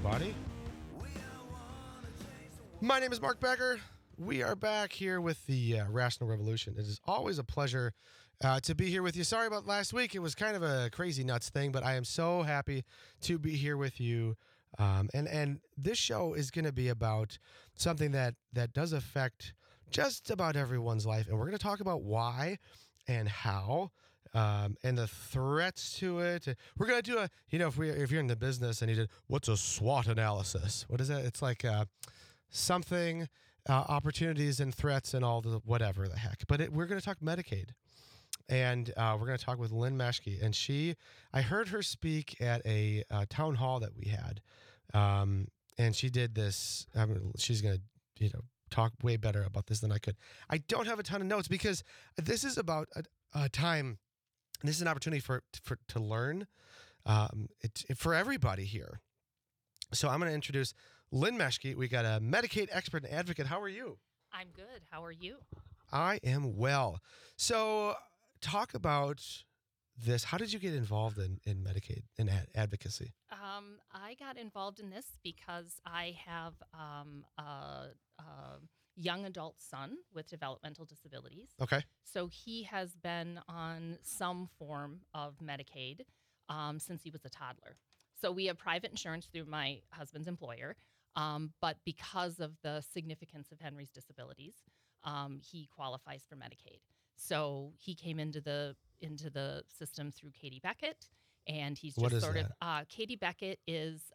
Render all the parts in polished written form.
everybody. My name is Mark Becker. We are back here with the Rational Revolution. It is always a pleasure to be here with you. Sorry about last week. It was kind of a crazy nuts thing, but I am so happy to be here with you. And this show is going to be about something that does affect just about everyone's life. And we're going to talk about why and how, and the threats to it. We're going to do if you're in the business and you did, what's a SWOT analysis? What is that? It's like something, opportunities and threats and all the whatever the heck. But we're going to talk Medicaid. And we're going to talk with Lynn Meschke. And I heard her speak at a town hall that we had. And she did this. She's going to, talk way better about this than I could. I don't have a ton of notes because this is about a time. This is an opportunity to learn for everybody here. So I'm going to introduce Lynn Meschke. We got a Medicaid expert and advocate. How are you? I'm good. How are you? I am well. So talk about this. How did you get involved in Medicaid and advocacy? I got involved in this because I have a young adult son with developmental disabilities. Okay. So he has been on some form of Medicaid since he was a toddler. So we have private insurance through my husband's employer, but because of the significance of Henry's disabilities, he qualifies for Medicaid. So he came into the system through Katie Beckett, and he's just sort of Katie Beckett is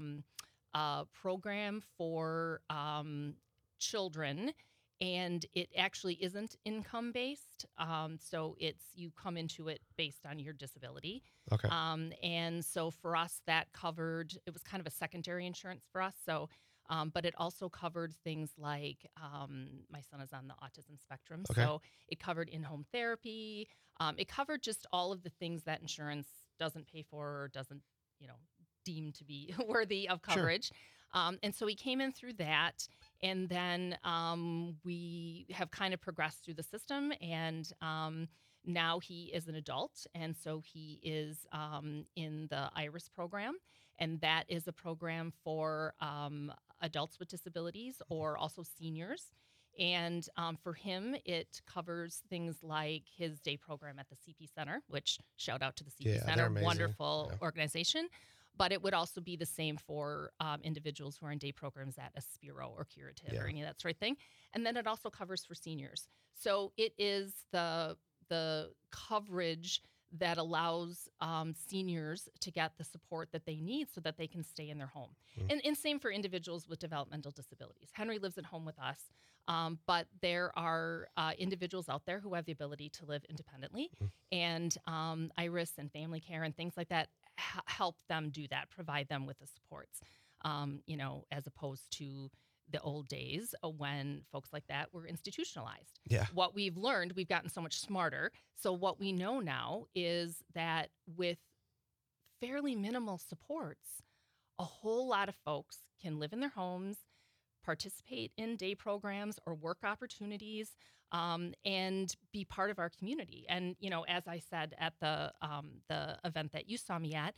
a program for children, and it actually isn't income based. So you come into it based on your disability. Okay. And so for us, that covered, it was kind of a secondary insurance for us. So, but it also covered things like my son is on the autism spectrum. Okay. So it covered in-home therapy. It covered just all of the things that insurance doesn't pay for or doesn't, deem to be worthy of coverage. Sure. And so he came in through that. And then we have kind of progressed through the system. And now he is an adult. And so he is in the IRIS program. And that is a program for adults with disabilities or also seniors. And for him, it covers things like his day program at the CP Center, which shout out to the CP Center, wonderful organization. But it would also be the same for individuals who are in day programs at Aspiro or Curative or any of that sort of thing. And then it also covers for seniors. So it is the coverage that allows seniors to get the support that they need so that they can stay in their home. And same for individuals with developmental disabilities. Henry lives at home with us, but there are individuals out there who have the ability to live independently. And IRIS and family care and things like that help them do that, provide them with the supports, as opposed to the old days when folks like that were institutionalized. Yeah. What we've learned, we've gotten so much smarter. So what we know now is that with fairly minimal supports, a whole lot of folks can live in their homes, participate in day programs or work opportunities, and be part of our community. And, as I said at the event that you saw me at,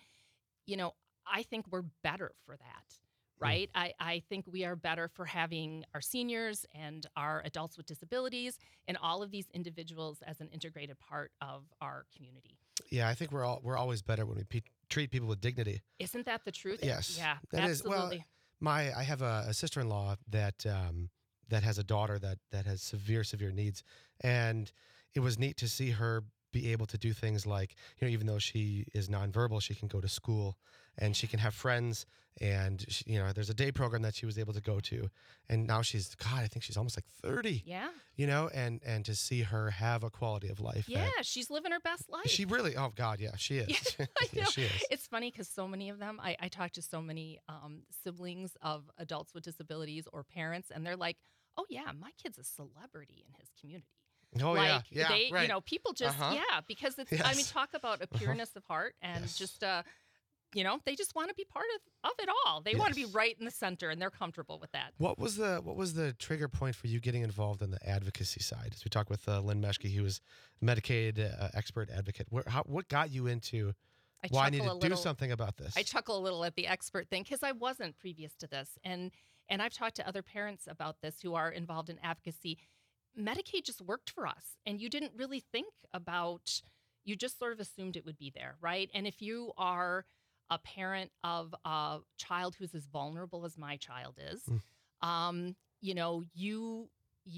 I think we're better for that. Right. I think we are better for having our seniors and our adults with disabilities and all of these individuals as an integrated part of our community. Yeah, I think we're always better when we treat people with dignity. Isn't that the truth? Yes. Yeah, that absolutely. Is. Well, I have a sister-in-law that has a daughter that has severe needs, and it was neat to see her be able to do things like, even though she is nonverbal, she can go to school and she can have friends, and there's a day program that she was able to go to, and now I think she's almost like 30. Yeah. And to see her have a quality of life. Yeah, she's living her best life. She really, oh God, yeah, she is. Yeah, she is. It's funny because so many of them, I talk to so many siblings of adults with disabilities or parents, and they're like, oh yeah, my kid's a celebrity in his community. Oh, like yeah, they, right. People just, because it's, Yes. talk about a pureness of heart and just, they just want to be part of it all. They want to be right in the center, and they're comfortable with that. What was the trigger point for you getting involved in the advocacy side? As we talked with Lynn Meschke, he was Medicaid expert advocate. What got you into Well, I need to do something about this. I chuckle a little at the expert thing because I wasn't previous to this. And I've talked to other parents about this who are involved in advocacy. Medicaid just worked for us, and you didn't really think about, you just sort of assumed it would be there, right? And if you are a parent of a child who's as vulnerable as my child is, you know, you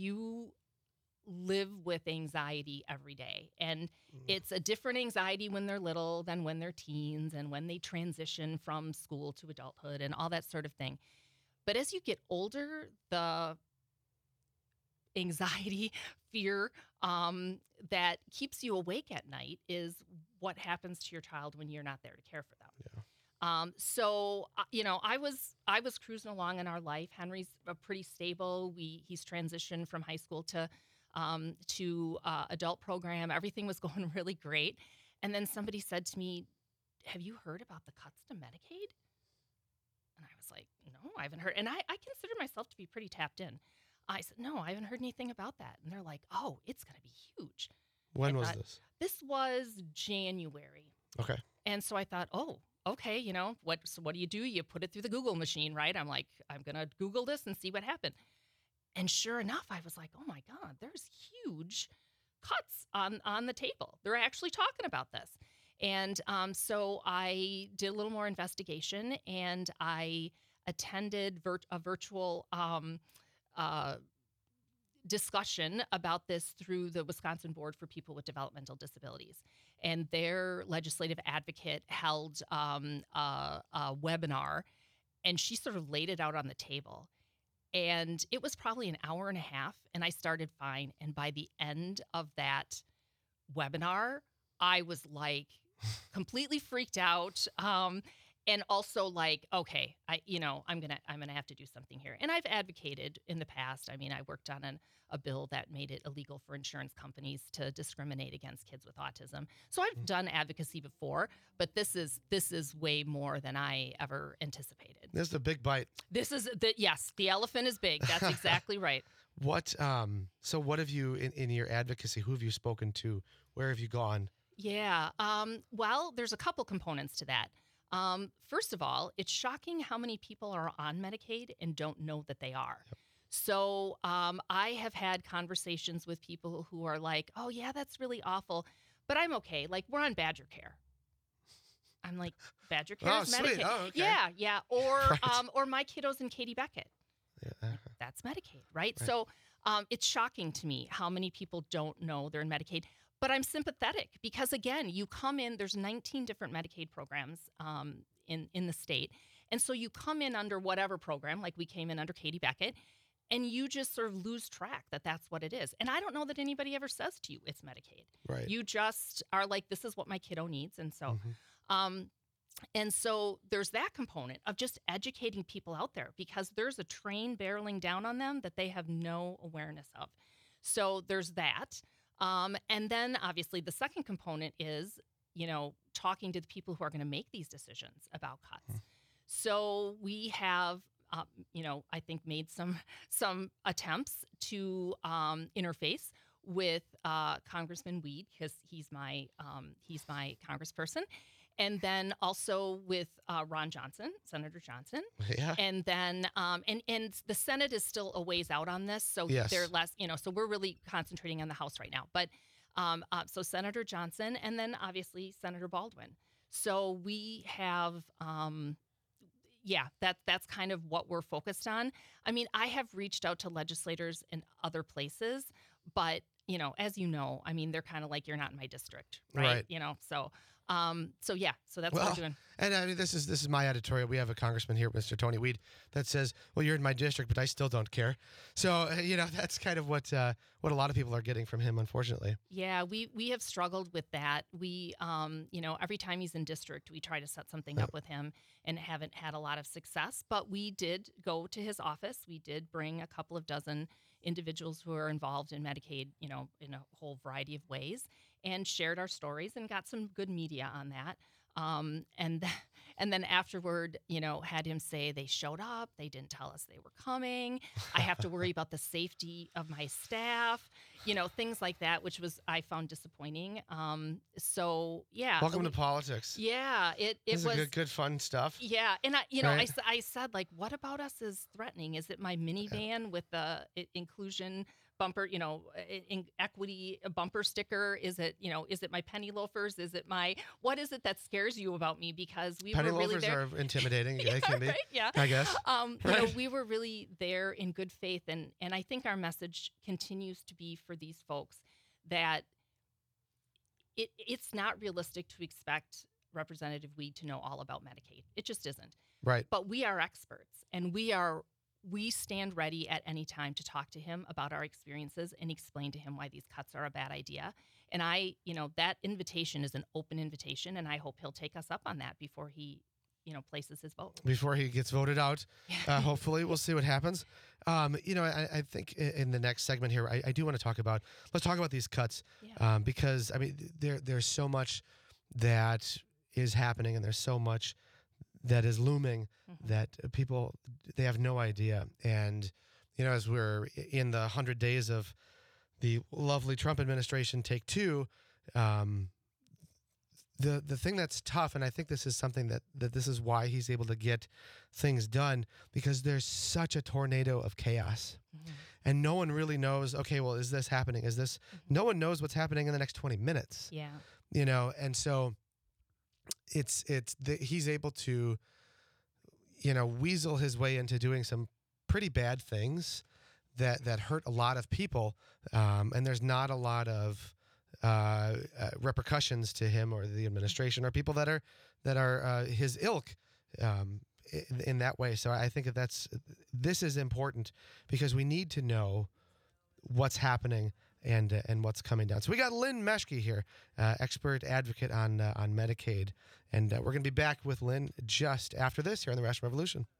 live with anxiety every day. And it's a different anxiety when they're little than when they're teens and when they transition from school to adulthood and all that sort of thing. But as you get older, the anxiety, fear that keeps you awake at night is what happens to your child when you're not there to care for them. Yeah. So you know, I was cruising along in our life. Henry's pretty stable. He's transitioned from high school to adult program. Everything was going really great. And then somebody said to me, "Have you heard about the cuts to Medicaid?" And I was like, "No, I haven't heard." And I consider myself to be pretty tapped in. I said, "No, I haven't heard anything about that." And they're like, "Oh, it's going to be huge." When was this? This was January. Okay. And so I thought, "Oh, okay, you know, what do? You put it through the Google machine, right?" I'm like, "I'm going to Google this and see what happened." And sure enough, I was like, "Oh my God, there's huge cuts on the table. They're actually talking about this." And so I did a little more investigation, and I attended a virtual discussion about this through the Wisconsin Board for People with Developmental Disabilities. And their legislative advocate held a webinar, and she sort of laid it out on the table. And it was probably an hour and a half, and I started fine. And by the end of that webinar, I was like completely freaked out. And also like, okay, I'm gonna have to do something here. And I've advocated in the past. I mean, I worked on a bill that made it illegal for insurance companies to discriminate against kids with autism. So I've done advocacy before, but this is way more than I ever anticipated. This is a big bite. Yes, the elephant is big. That's exactly right. So what have you in your advocacy? Who have you spoken to? Where have you gone? Yeah. Well, there's a couple components to that. First of all, it's shocking how many people are on Medicaid and don't know that they are. Yep. So I have had conversations with people who are like, "Oh yeah, that's really awful, but I'm okay. Like, we're on Badger Care." I'm like, "Badger Care is Medicaid." Sweet. Oh, okay. Yeah. Or Right. or my kiddos in Katie Beckett. Yeah. That's Medicaid, right? Right. So it's shocking to me how many people don't know they're in Medicaid. But I'm sympathetic because, again, you come in, there's 19 different Medicaid programs in the state. And so you come in under whatever program, like we came in under Katie Beckett, and you just sort of lose track that that's what it is. And I don't know that anybody ever says to you it's Medicaid. Right. You just are like, this is what my kiddo needs. And so there's that component of just educating people out there because there's a train barreling down on them that they have no awareness of. So there's that. And then obviously the second component is, talking to the people who are going to make these decisions about cuts. So we have, I think made some attempts to interface with Congressman Weed because he's my congressperson. And then also with Ron Johnson, Senator Johnson. Yeah. And then, and the Senate is still a ways out on this. So Yes. they're less, so we're really concentrating on the House right now. But so Senator Johnson and then obviously Senator Baldwin. So we have, that's kind of what we're focused on. I mean, I have reached out to legislators in other places, but, as you know, I mean, they're kind of like, you're not in my district, right? Right. So that's what we're doing. And I mean, this is my editorial. We have a congressman here, Mr. Tony Weed, that says, "Well, you're in my district, but I still don't care." So that's kind of what a lot of people are getting from him, unfortunately. Yeah, we have struggled with that. We, every time he's in district, we try to set something up with him and haven't had a lot of success. But we did go to his office. We did bring a couple of dozen individuals who are involved in Medicaid, in a whole variety of ways, and shared our stories and got some good media on that. And And then afterward, had him say they showed up, they didn't tell us they were coming. I have to worry about the safety of my staff, things like that, which I found disappointing. So yeah. Welcome to politics. Yeah, it This was is good fun stuff. Yeah, and Right. I said, like, what about us is threatening? Is it my minivan with the inclusion bumper, equity bumper sticker? Is it my penny loafers? What is it that scares you about me? Because we Penny were really loafers there. are intimidating. They can be, Right? Yeah. I guess. Right. We were really there in good faith, and I think our message continues to be for these folks that it's not realistic to expect Representative Weed to know all about Medicaid. It just isn't. Right. But we are experts, and we stand ready at any time to talk to him about our experiences and explain to him why these cuts are a bad idea. And that invitation is an open invitation, and I hope he'll take us up on that before he, places his vote. Before he gets voted out, hopefully we'll see what happens. I think in the next segment here, I do want to let's talk about these cuts, Yeah. because there's so much that is happening, and there's so much that is looming that people, they have no idea. And as we're in the 100 days of the lovely Trump administration, take two, the thing that's tough, and I think this is something that this is why he's able to get things done, because there's such a tornado of chaos. And no one really knows, okay, well, is this happening? Is this, no one knows what's happening in the next 20 minutes. Yeah. And so he's able to, weasel his way into doing some pretty bad things that hurt a lot of people. And there's not a lot of repercussions to him or the administration or people that are his ilk in that way. So I think this is important, because we need to know what's happening and what's coming down. So we got Lynn Meschke here, expert advocate on Medicaid, and we're going to be back with Lynn just after this here on the Rational Revolution.